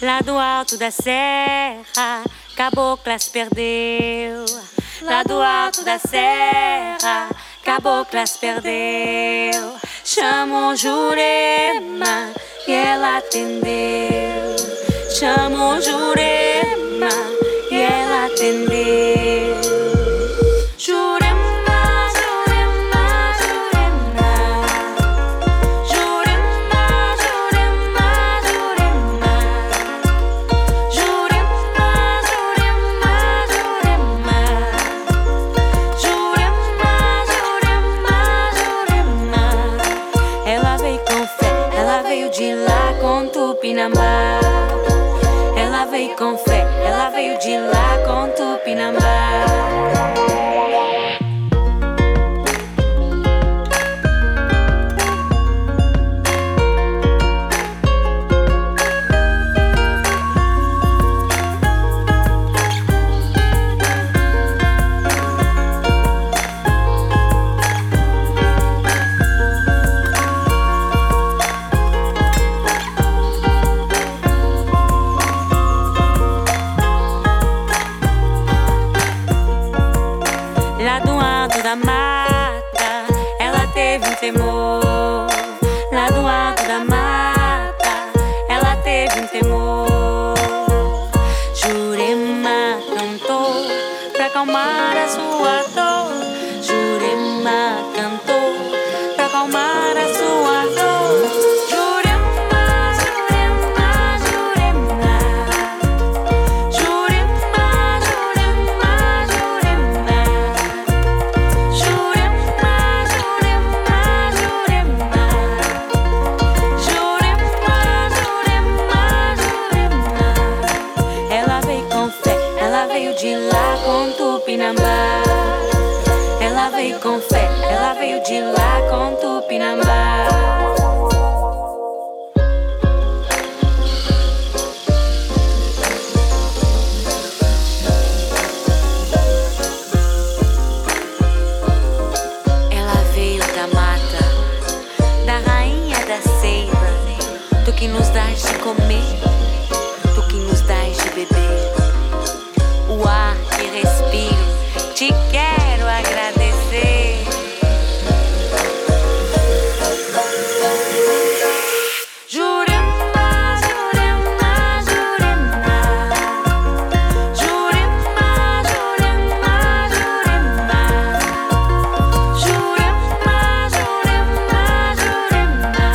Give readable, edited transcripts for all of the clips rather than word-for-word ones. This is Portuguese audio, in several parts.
Lá do alto da serra, cabocla se perdeu. Lá do alto da serra, cabocla se perdeu. Chamou Jurema e ela atendeu. Chamou Jurema e ela atendeu. Jurema, Jurema, Jurema. Jurema, Jurema, Jurema. Jurema, Jurema, Jurema. Jurema, Jurema, Jurema. Ela veio com fé, ela veio de lá com Tupinambá. Ela veio com fé, ela veio de lá com Tupinambá. Lá do alto da mata, ela teve um temor. Lá do alto da mata, ela teve um temor. Jurema cantou pra acalmar a sua dor. Jurema cantou pra acalmar a sua dor. Jurema, Jurema, Jurema. Jurema, Jurema, Jurema. Jurema, Jurema, Jurema. Jurema, Jurema, Jurema. Ela veio com fé, ela veio de lá com Tupinambá. Ela veio com fé, ela veio de lá com Tupinambá. Ela veio da mata, da rainha da seiva. Tu que nos dás de comer, tu que nos dás de beber. O ar que respiro, te quero agradecer. Jurema, Jurema, Jurema. Jurema, Jurema, Jurema. Jurema, Jurema, Jurema.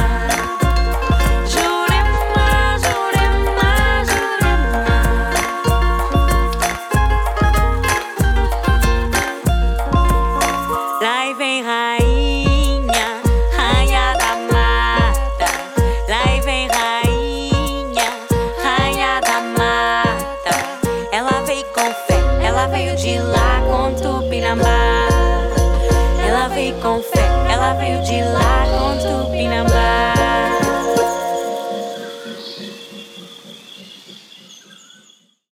Jurema, Jurema, Jurema. Lá vem rainha, rainha da mata. Lá vem rainha, rainha da mata. Ela veio com fé, ela veio de lá com Tupinambá. Ela veio com fé, ela veio de lá com Tupinambá.